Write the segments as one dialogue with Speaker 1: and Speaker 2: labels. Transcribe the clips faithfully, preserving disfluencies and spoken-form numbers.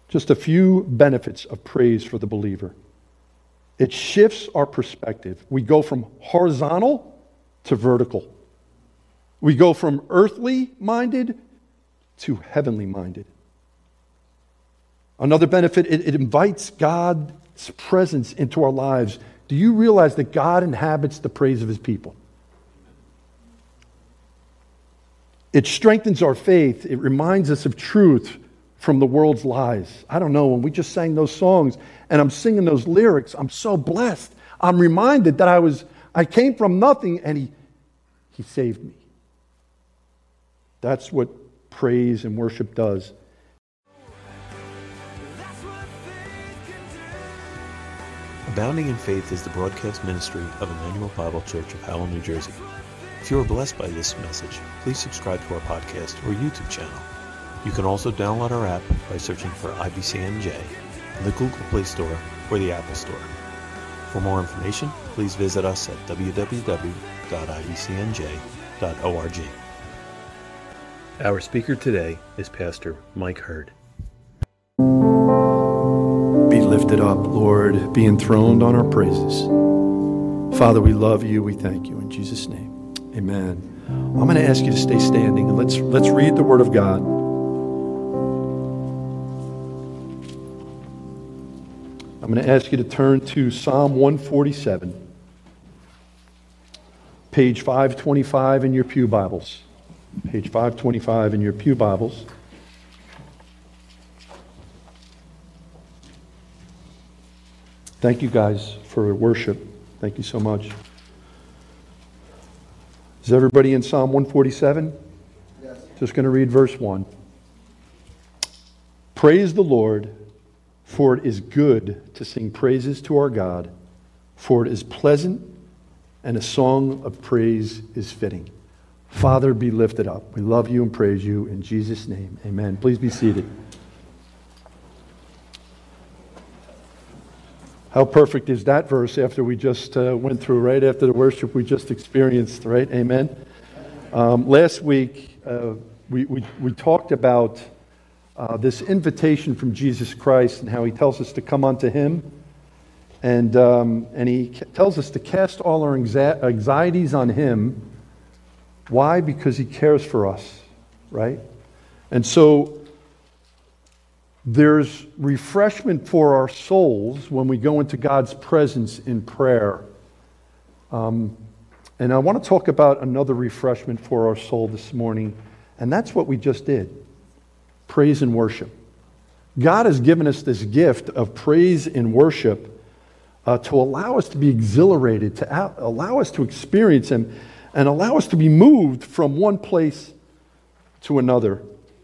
Speaker 1: Just a few benefits of praise for the believer. It shifts our perspective. We go from horizontal to vertical. We go from earthly minded to heavenly minded. Another benefit, it, it invites God's presence into our lives. Do you realize that God inhabits the praise of his people? It strengthens our faith. It reminds us of truth from the world's lies. I don't know, when we just sang those songs and I'm singing those lyrics, I'm so blessed. I'm reminded that I was, I came from nothing and he, he saved me. That's what praise and worship does.
Speaker 2: Abounding in Faith is the broadcast ministry of Emmanuel Bible Church of Howell, New Jersey. If you are blessed by this message, please subscribe to our podcast or YouTube channel. You can also download our app by searching for I B C N J in the Google Play Store or the Apple Store. For more information, please visit us at w w w dot i b c n j dot org. Our speaker today is Pastor Mike Hurd.
Speaker 1: Be lifted up, Lord. Be enthroned on our praises. Father, we love you. We thank you. In Jesus' name, amen. I'm going to ask you to stay standing and let's let's read the Word of God. I'm going to ask you to turn to Psalm one forty-seven, page five twenty-five in your pew Bibles. Page five twenty-five in your pew Bibles. Thank you guys for worship. Thank you so much. Is everybody in Psalm one forty-seven? Yes. Just going to read verse one. Praise the Lord, for it is good to sing praises to our God, for it is pleasant, and a song of praise is fitting. Father, be lifted up. We love you and praise you in Jesus' name. Amen. Please be seated. How perfect is that verse after we just uh, went through, right after the worship we just experienced, right? Amen. Um, last week, uh, we, we, we talked about uh, this invitation from Jesus Christ and how he tells us to come unto him. And, um, and he tells us to cast all our anxieties on him. Why? Because he cares for us, right? And so there's refreshment for our souls when we go into God's presence in prayer. Um, and I want to talk about another refreshment for our soul this morning, and that's what we just did. Praise and worship. God has given us this gift of praise and worship uh, to allow us to be exhilarated, to out, allow us to experience him, and allow us to be moved from one place to another.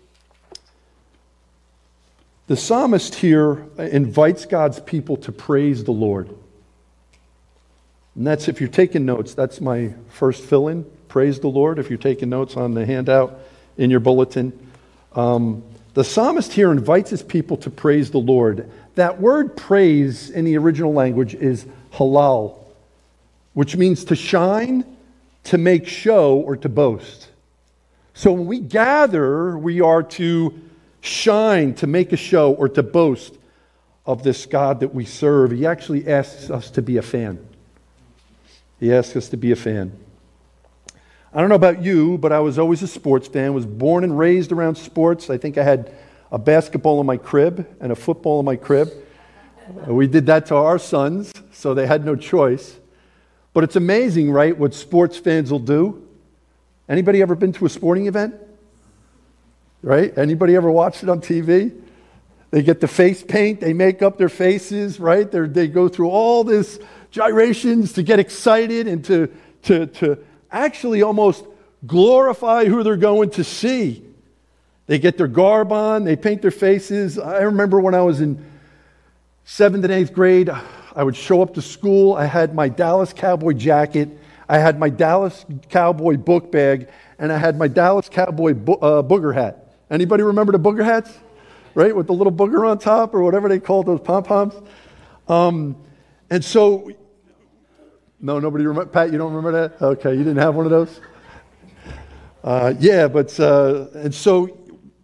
Speaker 1: The psalmist here invites God's people to praise the Lord. And that's, if you're taking notes, that's my first fill-in. Praise the Lord, if you're taking notes on the handout in your bulletin. Um, the psalmist here invites his people to praise the Lord. That word praise in the original language is halal, which means to shine, to make show, or to boast. So when we gather, we are to shine, to make a show, or to boast of this God that we serve. He actually asks us to be a fan. He asks us to be a fan. I don't know about you, but I was always a sports fan. I was born and raised around sports. I think I had a basketball in my crib and a football in my crib. We did that to our sons, so they had no choice. But it's amazing, right, what sports fans will do. Anybody ever been to a sporting event? Right? Anybody ever watched it on T V? They get the face paint, they make up their faces, right? They're, they go through all this gyrations to get excited and to, to, to actually almost glorify who they're going to see. They get their garb on, they paint their faces. I remember when I was in seventh and eighth grade, I would show up to school. I had my Dallas Cowboy jacket, I had my Dallas Cowboy book bag, and I had my Dallas Cowboy bo- uh, booger hat. Anybody remember the booger hats? Right, with the little booger on top or whatever they call those pom-poms? Um, and so, no, nobody remember? Pat, you don't remember that? Okay, you didn't have one of those? Uh, yeah, but, uh, and so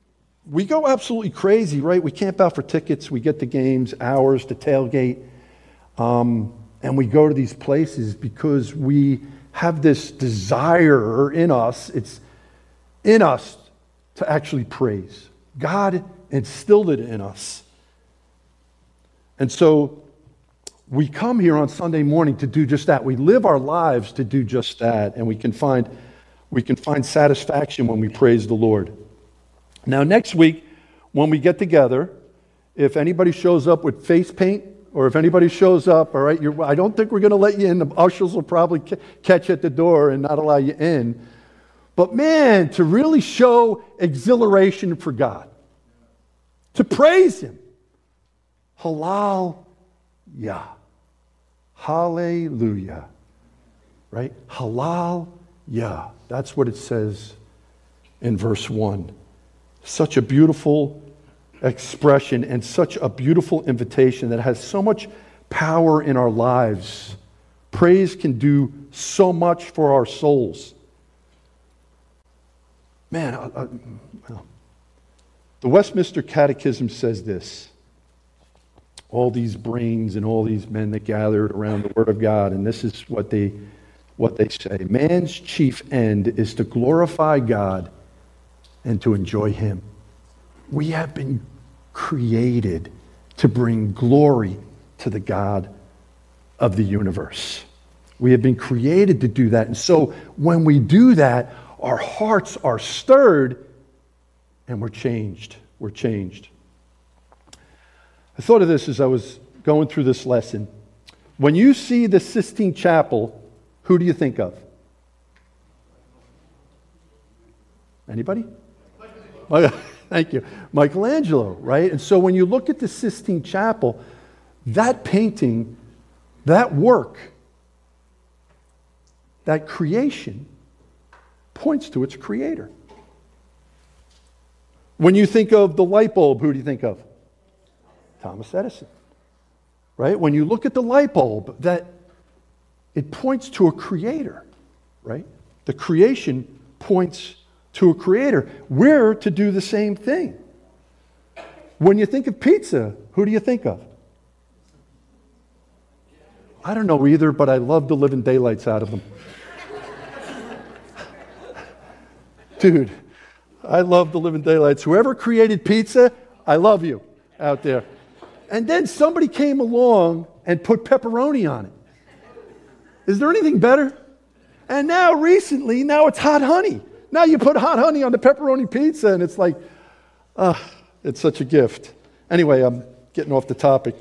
Speaker 1: we go absolutely crazy, right? We camp out for tickets. We get the games, hours to tailgate. Um, and we go to these places because we have this desire in us. It's in us to actually praise. God instilled it in us. And so we come here on Sunday morning to do just that. We live our lives to do just that. And we can find, we can find satisfaction when we praise the Lord. Now, next week, when we get together, if anybody shows up with face paint, or if anybody shows up, all right, you're, I don't think we're going to let you in. The ushers will probably ca- catch you at the door and not allow you in. But man, to really show exhilaration for God, to praise Him, halal, yah, hallelujah, right? Halal, yah. That's what it says in verse one. Such a beautiful expression and such a beautiful invitation that has so much power in our lives. Praise can do so much for our souls. Man, I, I, the Westminster Catechism says this. All these brains and all these men that gathered around the Word of God, and this is what they, what they say. Man's chief end is to glorify God and to enjoy Him. We have been created to bring glory to the God of the universe. We have been created to do that. And so when we do that, our hearts are stirred and we're changed. We're changed. I thought of this as I was going through this lesson. When you see the Sistine Chapel, who do you think of? Anybody? Oh, yeah. Thank you. Michelangelo, right? And so when you look at the Sistine Chapel, that painting, that work, that creation points to its creator. When you think of the light bulb, who do you think of? Thomas Edison, right? When you look at the light bulb, that it points to a creator, right? The creation points to a creator. We're to do the same thing. When you think of pizza, who do you think of? I don't know either, but I love the living daylights out of them. Dude, I love the living daylights. Whoever created pizza, I love you out there. And then somebody came along and put pepperoni on it. Is there anything better? And now recently, now it's hot honey. Now you put hot honey on the pepperoni pizza, and it's like, uh, it's such a gift. Anyway, I'm getting off the topic.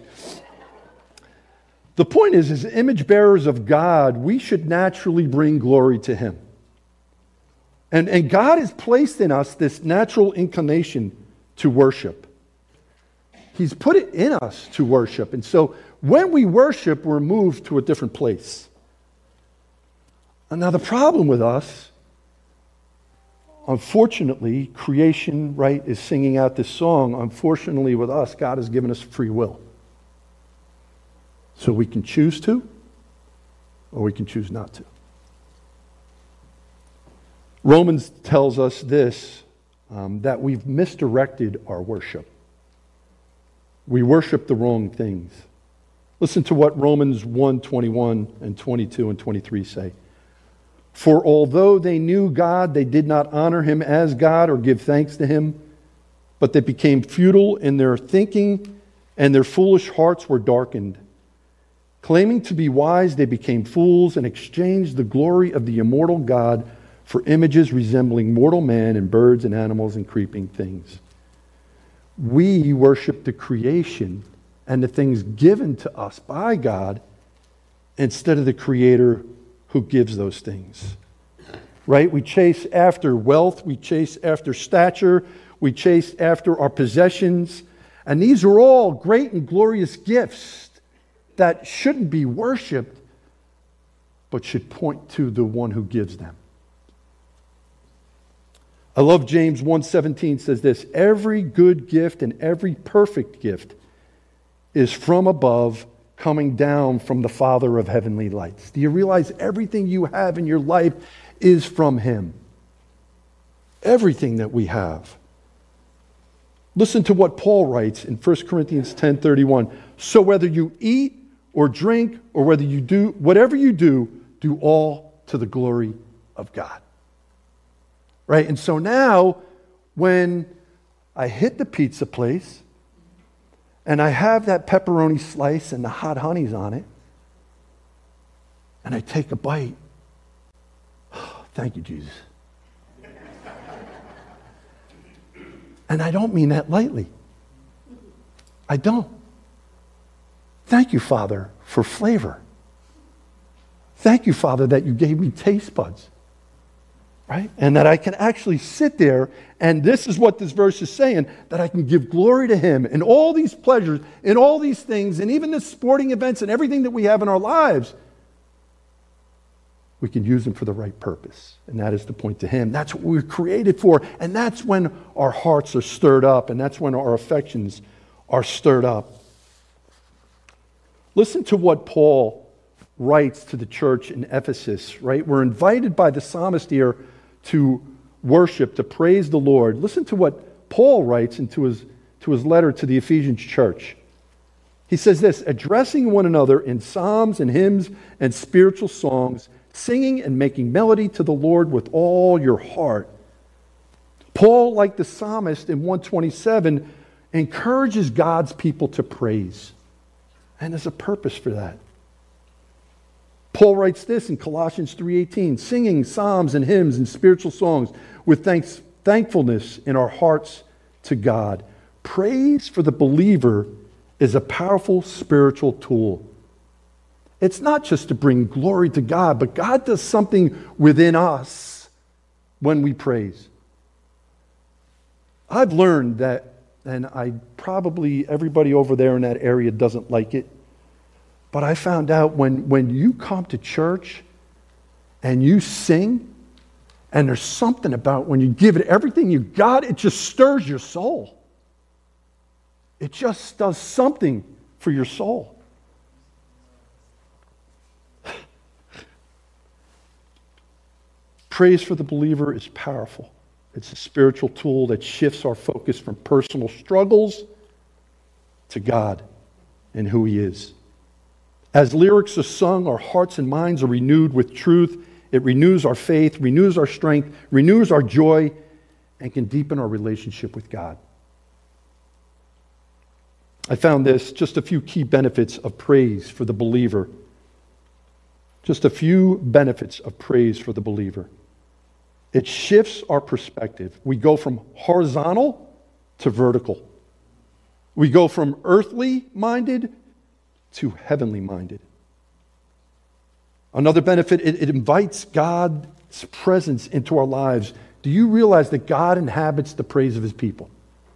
Speaker 1: The point is, as image bearers of God, we should naturally bring glory to Him. And, and God has placed in us this natural inclination to worship. He's put it in us to worship. And so when we worship, we're moved to a different place. And now the problem with us, unfortunately, creation, right, is singing out this song. Unfortunately, with us, God has given us free will. So we can choose to, or we can choose not to. Romans tells us this, um, that we've misdirected our worship. We worship the wrong things. Listen to what Romans one, twenty-one and twenty-two and twenty-three say. For although they knew God, they did not honor Him as God or give thanks to Him, but they became futile in their thinking, and their foolish hearts were darkened. Claiming to be wise, they became fools and exchanged the glory of the immortal God for images resembling mortal man and birds and animals and creeping things. We worship the creation and the things given to us by God instead of the Creator who gives those things. Right? We chase after wealth, we chase after stature, we chase after our possessions, and these are all great and glorious gifts that shouldn't be worshipped, but should point to the one who gives them. I love James one seventeen says this, every good gift and every perfect gift is from above, coming down from the Father of heavenly lights. Do you realize everything you have in your life is from Him? Everything that we have. Listen to what Paul writes in First Corinthians ten thirty-one. So whether you eat or drink or whether you do, whatever you do, do all to the glory of God. Right? And so now when I hit the pizza place and I have that pepperoni slice and the hot honey's on it, and I take a bite, oh, thank you, Jesus. And I don't mean that lightly. I don't. Thank you, Father, for flavor. Thank you, Father, that you gave me taste buds. Right? And that I can actually sit there, and this is what this verse is saying, that I can give glory to Him in all these pleasures, in all these things, and even the sporting events and everything that we have in our lives. We can use them for the right purpose. And that is to point to Him. That's what we were created for. And that's when our hearts are stirred up. And that's when our affections are stirred up. Listen to what Paul writes to the church in Ephesus, right? We're invited by the psalmist here to worship, to praise the Lord. Listen to what Paul writes into his, to his letter to the Ephesians church. He says this, addressing one another in psalms and hymns and spiritual songs, singing and making melody to the Lord with all your heart. Paul, like the psalmist in one twenty-seven, encourages God's people to praise. And there's a purpose for that. Paul writes this in Colossians three eighteen, singing psalms and hymns and spiritual songs with thanks, thankfulness in our hearts to God. Praise for the believer is a powerful spiritual tool. It's not just to bring glory to God, but God does something within us when we praise. I've learned that, and I probably, everybody over there in that area doesn't like it, but I found out when, when you come to church and you sing, and there's something about when you give it everything you got, it just stirs your soul. It just does something for your soul. Praise for the believer is powerful. It's a spiritual tool that shifts our focus from personal struggles to God and who He is. As lyrics are sung, our hearts and minds are renewed with truth. It renews our faith, renews our strength, renews our joy, and can deepen our relationship with God. I found this, just a few key benefits of praise for the believer. Just a few benefits of praise for the believer. It shifts our perspective. We go from horizontal to vertical. We go from earthly minded to heavenly minded. Another benefit, it, it invites God's presence into our lives. Do you realize that God inhabits the praise of His people?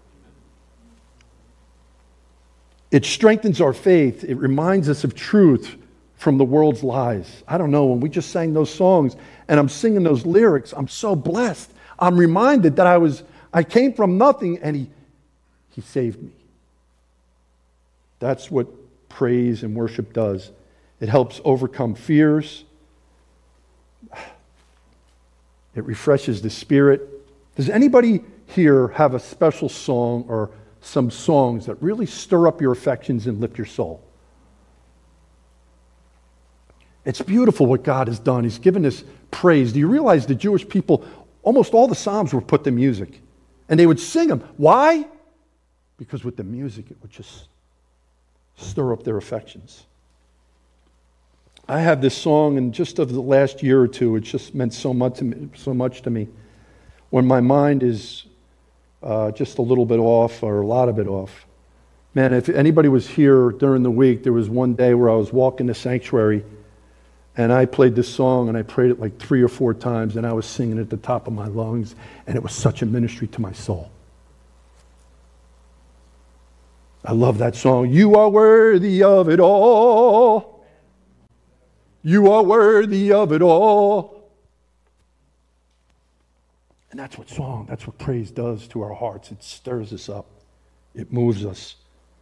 Speaker 1: It strengthens our faith. It reminds us of truth from the world's lies. I don't know, when we just sang those songs and I'm singing those lyrics, I'm so blessed. I'm reminded that I was, I came from nothing and He, He saved me. That's what praise and worship does. It helps overcome fears. It refreshes the spirit. Does anybody here have a special song or some songs that really stir up your affections and lift your soul? It's beautiful what God has done. He's given us praise. Do you realize the Jewish people, almost all the Psalms were put to music. And they would sing them. Why? Because with the music, it would just stir up their affections. I have this song, and just of the last year or two, it just meant so much to me. So much to me. When my mind is uh, just a little bit off, or a lot of it off. Man, if anybody was here during the week, there was one day where I was walking the sanctuary, and I played this song, and I prayed it like three or four times, and I was singing at the top of my lungs, and it was such a ministry to my soul. I love that song. You are worthy of it all. You are worthy of it all. And that's what song, that's what praise does to our hearts. It stirs us up. It moves us.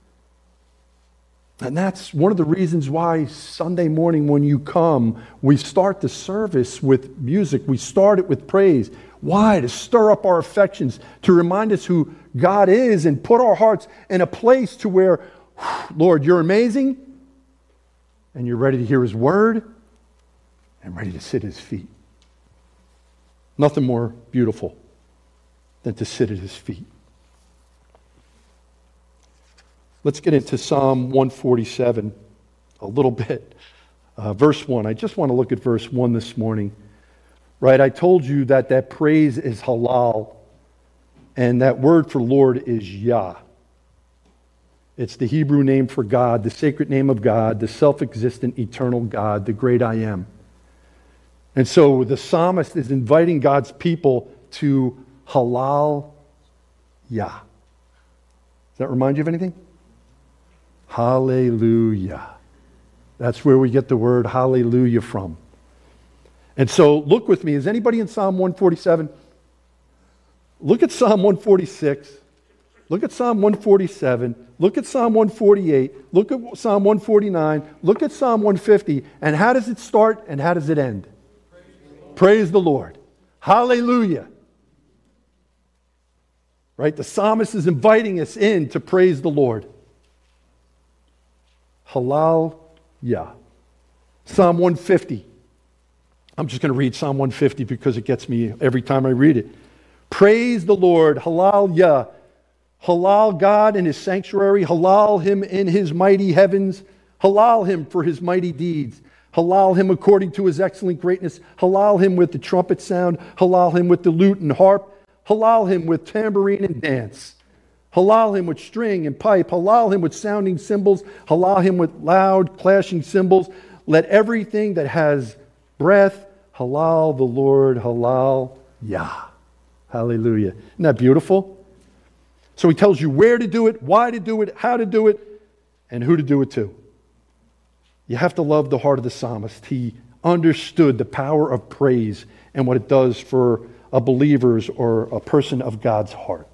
Speaker 1: And that's one of the reasons why Sunday morning when you come, we start the service with music. We start it with praise. Why? To stir up our affections, to remind us who God is and put our hearts in a place to where, Lord, you're amazing, and you're ready to hear his word and ready to sit at his feet. Nothing more beautiful than to sit at his feet. Let's get into Psalm one forty-seven a little bit. Uh, verse one. I just want to look at verse one this morning. Right, I told you that that praise is halal, and that word for Lord is Yah. It's the Hebrew name for God, the sacred name of God, the self-existent, eternal God, the great I am. And so the psalmist is inviting God's people to halal Yah. Does that remind you of anything? Hallelujah. That's where we get the word hallelujah from. And so look with me. Is anybody in Psalm one forty-seven? Look at Psalm one forty-six. Look at Psalm one forty-seven. Look at Psalm one forty-eight. Look at Psalm one forty-nine. Look at Psalm one fifty. And how does it start and how does it end? Praise, Praise the Lord. Hallelujah. Right? The psalmist is inviting us in to praise the Lord. Halal Yah. Psalm one fifty. I'm just going to read Psalm one fifty because it gets me every time I read it. Praise the Lord, halal Yah. Halal God in his sanctuary. Halal him in his mighty heavens. Halal him for his mighty deeds. Halal him according to his excellent greatness. Halal him with the trumpet sound. Halal him with the lute and harp. Halal him with tambourine and dance. Halal him with string and pipe. Halal him with sounding cymbals. Halal him with loud clashing cymbals. Let everything that has breath, halal the Lord, halal Yah. Hallelujah. Isn't that beautiful? So he tells you where to do it, why to do it, how to do it, and who to do it to. You have to love the heart of the psalmist. He understood the power of praise and what it does for a believer's or a person of God's heart.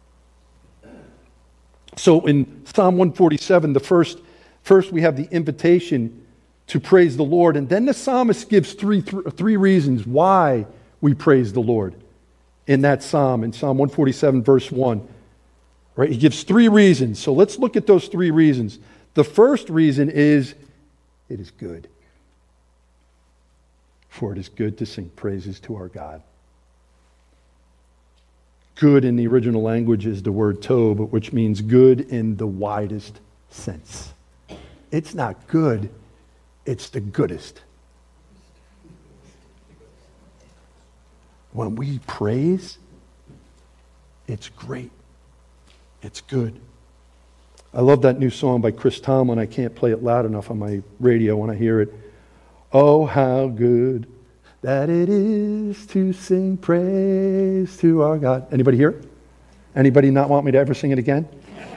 Speaker 1: So in Psalm one forty-seven, the first, first we have the invitation to praise the Lord. And then the psalmist gives three, th- three reasons why we praise the Lord in that psalm, in Psalm one forty-seven, verse one. Right? He gives three reasons. So let's look at those three reasons. The first reason is, it is good. For it is good to sing praises to our God. Good in the original language is the word tov, which means good in the widest sense. It's not good. It's the goodest. When we praise, it's great. It's good. I love that new song by Chris Tomlin. I can't play it loud enough on my radio when I hear it. Oh, how good that it is to sing praise to our God. Anybody hear it? Anybody not want me to ever sing it again?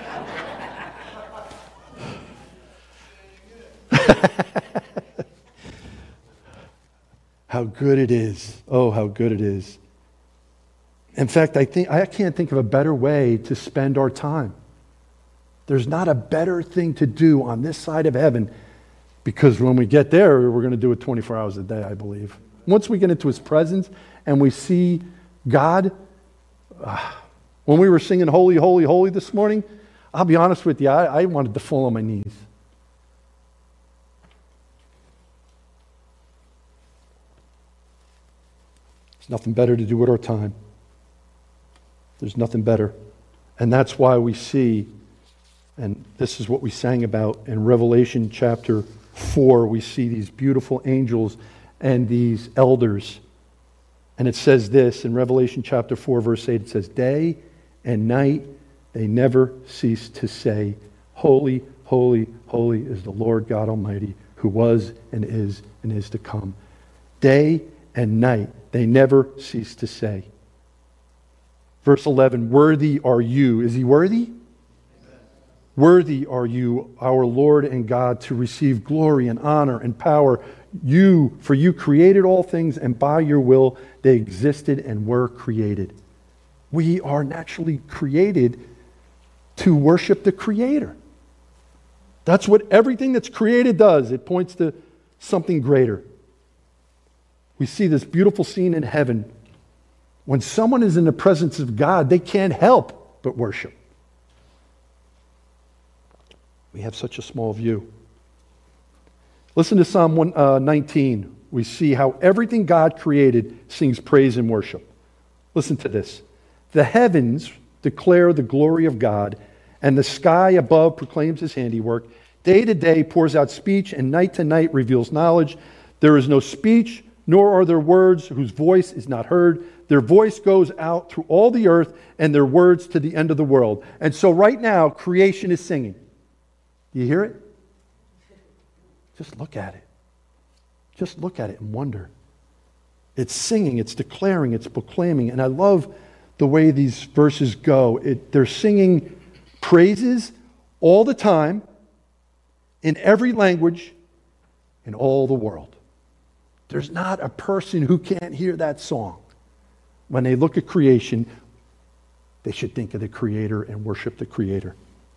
Speaker 1: How good it is. Oh, how good it is. In fact, I think I can't think of a better way to spend our time. There's not a better thing to do on this side of heaven, because when we get there, we're going to do it twenty-four hours a day, I believe. Once we get into his presence and we see God, uh, when we were singing Holy, Holy, Holy this morning, I'll be honest with you, I, I wanted to fall on my knees. There's nothing better to do with our time. There's nothing better. And that's why we see, and this is what we sang about in Revelation chapter four, we see these beautiful angels and these elders. And it says this in Revelation chapter four, verse eight, it says, day and night they never cease to say, holy, holy, holy is the Lord God Almighty, who was and is and is to come. Day and night they never cease to say. Verse eleven, worthy are you. Is he worthy? Amen. Worthy are you, our Lord and God, to receive glory and honor and power. You, for you created all things, and by your will they existed and were created. We are naturally created to worship the Creator. That's what everything that's created does. It points to something greater. We see this beautiful scene in heaven When someone is in the presence of God, they can't help but worship. We have such a small view. Listen to Psalm one, uh, nineteen. We see how everything God created sings praise and worship. Listen to this. The heavens declare the glory of God, and the sky above proclaims his handiwork. Day to day pours out speech, and night to night reveals knowledge. There is no speech, nor are there words whose voice is not heard. Their voice goes out through all the earth, and their words to the end of the world. And so right now, creation is singing. Do you hear it? Just look at it. Just look at it and wonder. It's singing, it's declaring, it's proclaiming. And I love the way these verses go. It, they're singing praises all the time, in every language, in all the world. There's not a person who can't hear that song. When they look at creation, they should think of the Creator and worship the Creator.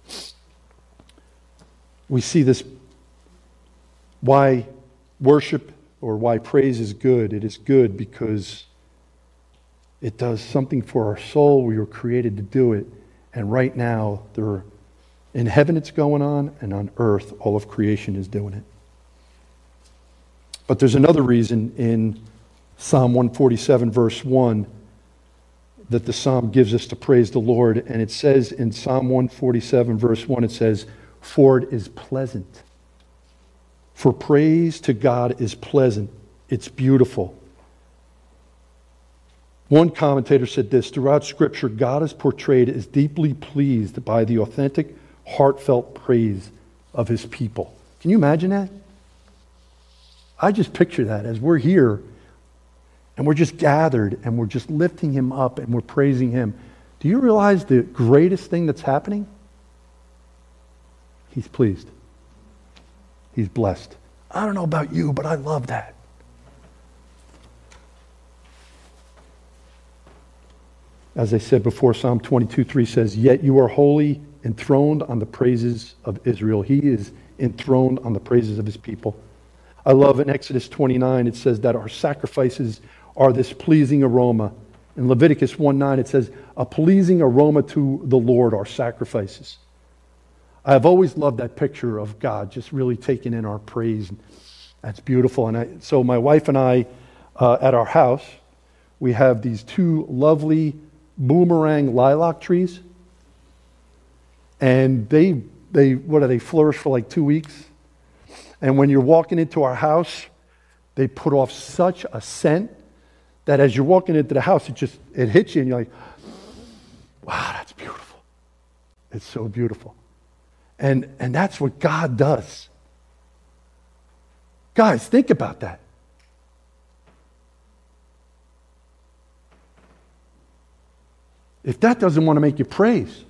Speaker 1: We see this, why worship or why praise is good. It is good because it does something for our soul. We were created to do it. And right now, there are, in heaven it's going on, and on earth, all of creation is doing it. But there's another reason in Psalm one forty-seven, verse one, that the psalm gives us to praise the Lord. And it says in Psalm one forty-seven, verse one, it says, "For it is pleasant." For praise to God is pleasant. It's beautiful. One commentator said this: throughout Scripture, God is portrayed as deeply pleased by the authentic, heartfelt praise of his people. Can you imagine that? I just picture that as we're here and we're just gathered and we're just lifting him up and we're praising him. Do you realize the greatest thing that's happening? He's pleased. He's blessed. I don't know about you, but I love that. As I said before, Psalm twenty-two three says, "Yet you are holy, enthroned on the praises of Israel." He is enthroned on the praises of his people. I love in Exodus twenty-nine, it says that our sacrifices are this pleasing aroma. In Leviticus one nine, it says, "A pleasing aroma to the Lord are sacrifices." I've always loved that picture of God just really taking in our praise. That's beautiful. And I, so my wife and I, uh, at our house, we have these two lovely boomerang lilac trees. And they, they, what do they, flourish for like two weeks? And when you're walking into our house, they put off such a scent that as you're walking into the house, it just, it hits you and you're like, wow, that's beautiful. It's so beautiful. And, and that's what God does. Guys, think about that. If that doesn't want to make you praise,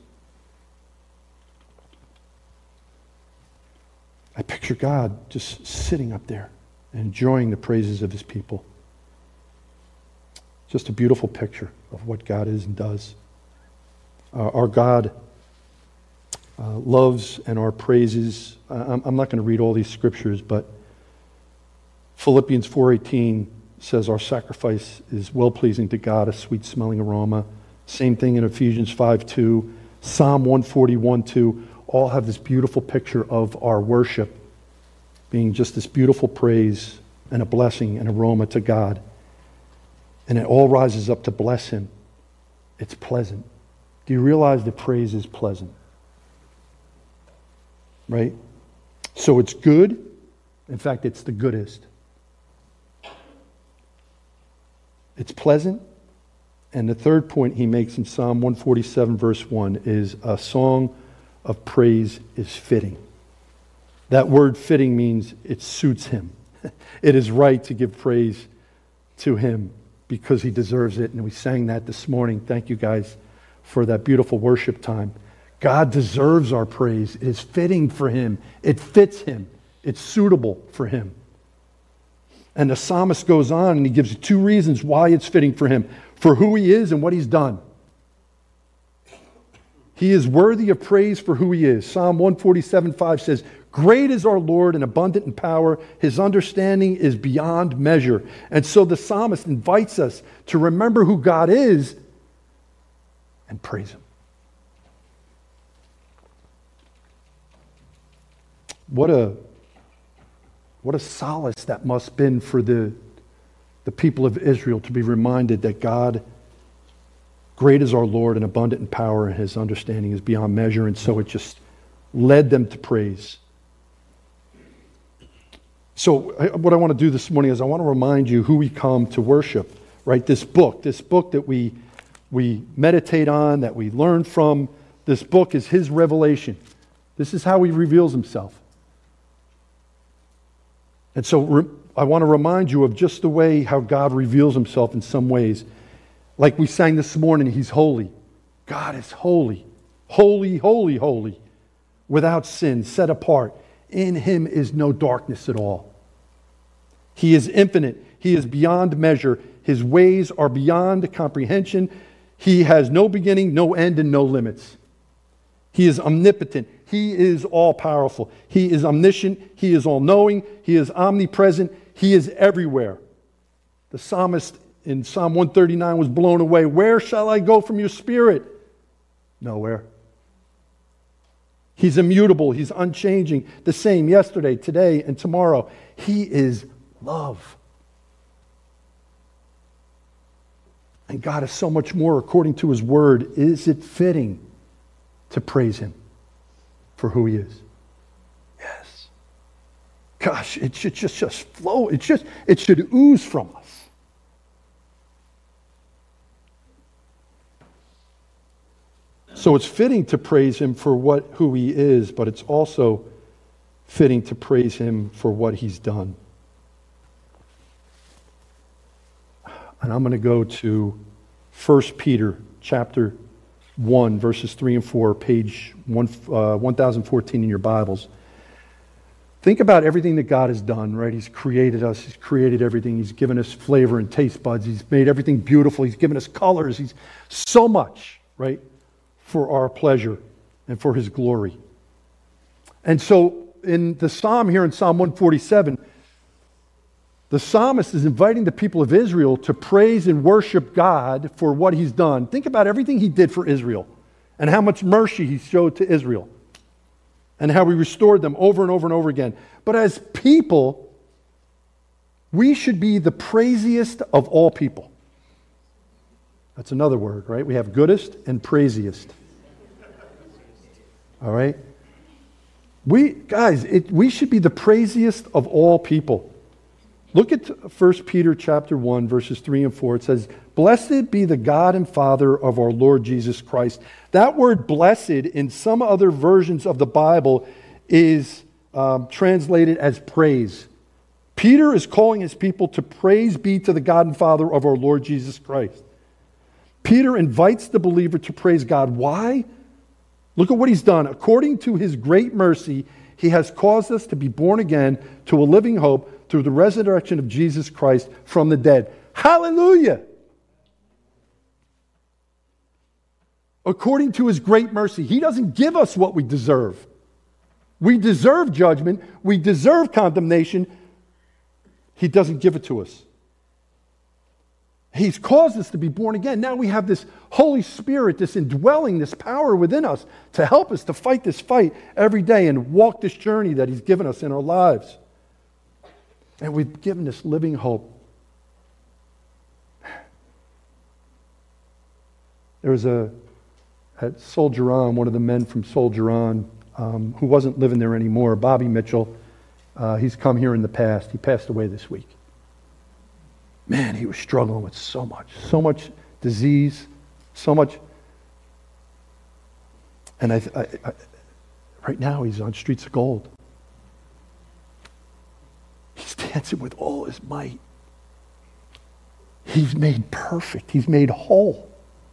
Speaker 1: I picture God just sitting up there, enjoying the praises of his people. Just a beautiful picture of what God is and does. Uh, our God uh, loves and our praises. I'm, I'm not going to read all these scriptures, but Philippians four eighteen says our sacrifice is well-pleasing to God, a sweet-smelling aroma. Same thing in Ephesians five two. Psalm one forty-one two. All have this beautiful picture of our worship being just this beautiful praise and a blessing and aroma to God. And it all rises up to bless him. It's pleasant. Do you realize that praise is pleasant? Right? So it's good. In fact, it's the goodest. It's pleasant. And the third point he makes in Psalm one forty-seven verse one is a song of praise is fitting. That word fitting means it suits him. It is right to give praise to him because he deserves it. And we sang that this morning. Thank you guys for that beautiful worship time. God deserves our praise. It is fitting for him. It fits him. It's suitable for him. And the psalmist goes on and he gives two reasons why it's fitting for him. For who he is and what he's done. He is worthy of praise for who he is. Psalm one forty-seven five says, Great is our Lord and abundant in power. His understanding is beyond measure. And so the psalmist invites us to remember who God is and praise Him. What a, what a solace that must have been for the, the people of Israel to be reminded that God, great is our Lord and abundant in power, and His understanding is beyond measure. And so it just led them to praise. So what I want to do this morning is I want to remind you who we come to worship, right? This book, this book that we, we meditate on, that we learn from, this book is His revelation. This is how He reveals Himself. And so re- I want to remind you of just the way how God reveals Himself in some ways. Like we sang this morning, He's holy. God is holy. Holy, holy, holy. Without sin, set apart. In Him is no darkness at all. He is infinite. He is beyond measure. His ways are beyond comprehension. He has no beginning, no end, and no limits. He is omnipotent. He is all-powerful. He is omniscient. He is all-knowing. He is omnipresent. He is everywhere. The psalmist in Psalm one thirty-nine was blown away. Where shall I go from your spirit? Nowhere. He's immutable. He's unchanging. The same yesterday, today, and tomorrow. He is love. And God is so much more according to His word. Is it fitting to praise Him for who He is? Yes. Gosh, it should just, just flow. It just it should ooze from us. So it's fitting to praise Him for what who He is, but it's also fitting to praise Him for what He's done. And I'm going to go to First Peter chapter one, verses three and four, page one, uh, one thousand fourteen in your Bibles. Think about everything that God has done, right? He's created us. He's created everything. He's given us flavor and taste buds. He's made everything beautiful. He's given us colors. He's so much, right? For our pleasure and for His glory. And so in the psalm here in Psalm one forty-seven, the psalmist is inviting the people of Israel to praise and worship God for what He's done. Think about everything He did for Israel and how much mercy He showed to Israel and how He restored them over and over and over again. But as people, we should be the praisiest of all people. That's another word, right? We have goodest and praisiest. All right? We, guys, it, we should be the praisiest of all people. Look at First Peter chapter one, verses three and four. It says, "Blessed be the God and Father of our Lord Jesus Christ." That word blessed in some other versions of the Bible is um, translated as praise. Peter is calling his people to praise be to the God and Father of our Lord Jesus Christ. Peter invites the believer to praise God. Why? Look at what he's done. According to His great mercy, He has caused us to be born again to a living hope through the resurrection of Jesus Christ from the dead. Hallelujah! According to His great mercy. He doesn't give us what we deserve. We deserve judgment. We deserve condemnation. He doesn't give it to us. He's caused us to be born again. Now we have this Holy Spirit, this indwelling, this power within us to help us to fight this fight every day and walk this journey that He's given us in our lives. And we've given this living hope. There was a, at Soldier On, one of the men from Soldier On, um, who wasn't living there anymore, Bobby Mitchell. Uh, he's come here in the past. He passed away this week. Man, he was struggling with so much, so much disease, so much. And I, I, I, right now he's on streets of gold. He's dancing with all his might. He's made perfect. He's made whole.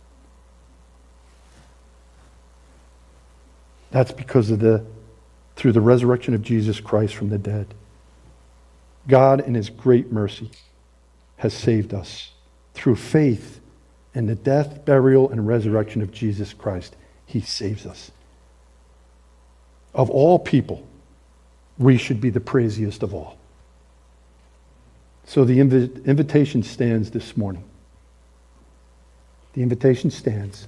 Speaker 1: That's because of the, through the resurrection of Jesus Christ from the dead. God in His great mercy has saved us through faith in the death, burial, and resurrection of Jesus Christ. He saves us. Of all people, we should be the praisiest of all. So the invi- invitation stands this morning. The invitation stands.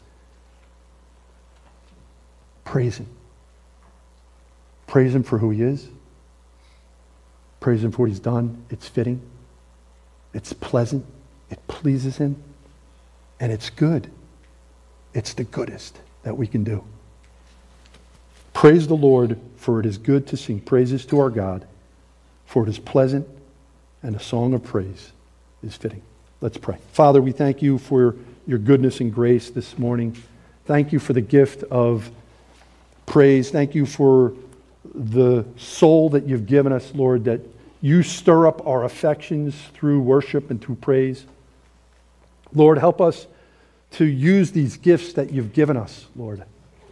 Speaker 1: Praise him. Praise him for who he is. Praise him for what he's done. It's fitting. It's pleasant. It pleases him. And it's good. It's the goodest that we can do. Praise the Lord, for it is good to sing praises to our God, for it is pleasant, and a song of praise is fitting. Let's pray. Father, we thank you for your goodness and grace this morning. Thank you for the gift of praise. Thank you for the soul that you've given us, Lord, that you stir up our affections through worship and through praise. Lord, help us to use these gifts that you've given us, Lord,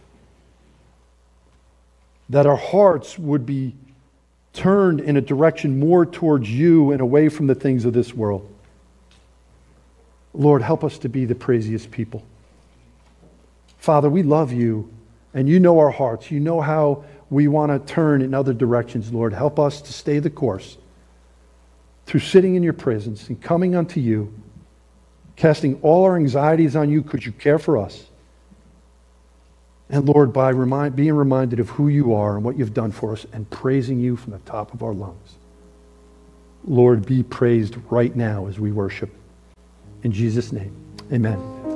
Speaker 1: that our hearts would be turned in a direction more towards you and away from the things of this world. Lord, help us to be the praisiest people. Father, we love you, and you know our hearts. You know how we want to turn in other directions, Lord. Help us to stay the course through sitting in your presence and coming unto you, casting all our anxieties on you because you care for us. And Lord, by remind, being reminded of who you are and what you've done for us and praising you from the top of our lungs. Lord, be praised right now as we worship. In Jesus' name, amen.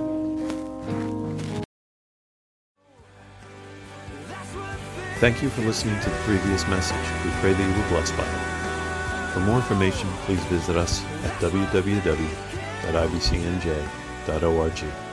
Speaker 2: Thank you for listening to the previous message. We pray that you were blessed by it. For more information, please visit us at w w w dot i b c n j dot org.